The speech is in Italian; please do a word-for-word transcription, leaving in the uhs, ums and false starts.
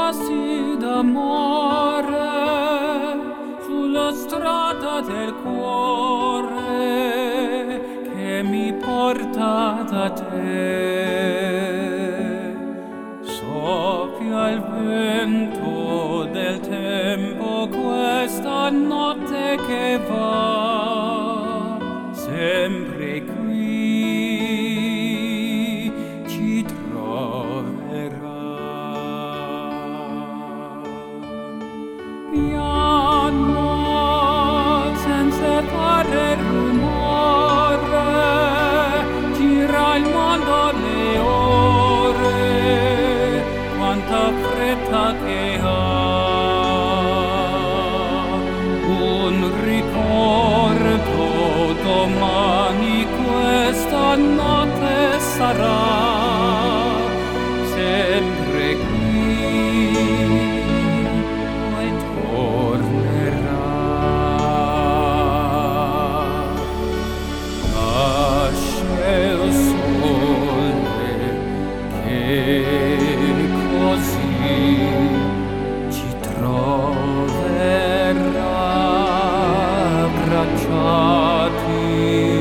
frasi d'amore sulla strada del cuore che mi porta da te. Soffia il vento del tempo questa notte che va, sempre qui ci troverà. Piano, senza fare rumore, gira il mondo le ore, quanta fretta che ha. Un ricordo domani questa notte sarà, sempre qui. Ci troverà abbracciati.